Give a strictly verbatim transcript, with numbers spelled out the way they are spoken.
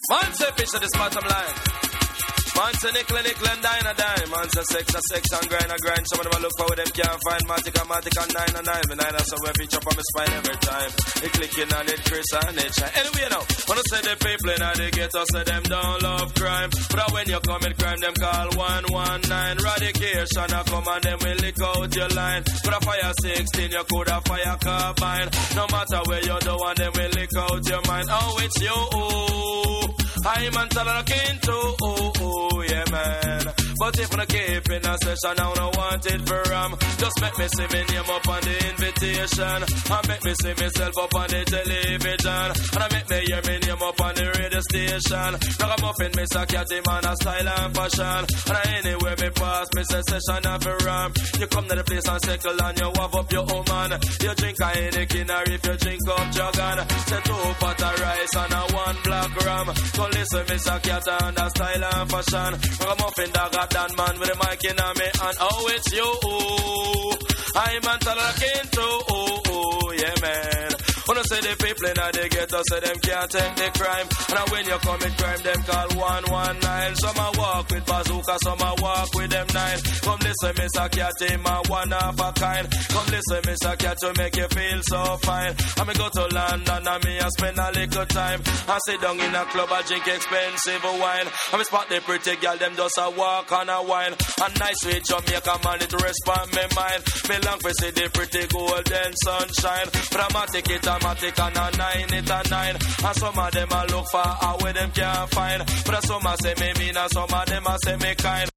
Man say fish at this bottom line. Man say nickel, nickel and dine a dime. Man say sex, a sex and grind, a grind. Some of them a look for what them can't find. Matic, a matic and nine, a nine. Me nine a somewhere feature up on my spine every time. It clicking on it, Chris and it shine. Anyway now, wanna say the people in the ghetto say them don't love crime. But when you commit crime, them call one one nine. Radication a come and them will lick out your line. But a fire sixteen, you could a fire carbine. No matter where you do, and them will lick out your mind. Oh, it's you. I'm on talking to, oh, oh, yeah, man. But if I keep in a session, I don't want it for um. Just make me see me name up on the invitation. And make me see myself up on the television. And I make me hear me name up on the radio station. Now I'm muffin, me say cat him on a style and fashion. And I anywhere me pass, me say session and for ram. You come to the place and circle and you have up your woman. You drink a Heineken or if you drink up Juggan. Say two pot of rice and a one black ram. So listen, me say cat and a style and fashion. Now I'm muffin dog at that man with the mic in a me and oh it's you. I'm on talking to, oh, oh, yeah man. When I say the people in the ghetto say them can't take the crime. And when you commit crime, them call one one nine. Some a walk with bazooka, some a walk with them nine. Come listen, Mister Cat, him a one of a kind. Come listen, Mister Cat, to make you feel so fine. I me go to London and me a spend a little time. I sit down in a club, I drink expensive wine. I me spot the pretty girl, them just a walk and a wine. A nice sweet Jamaica man, it respond me mind. Me long for see the pretty golden sunshine. But I'm a take it automatic and a nine, it a nine. And some of them a look for how where them can't find. But some a say me mean and some of them a say me kind.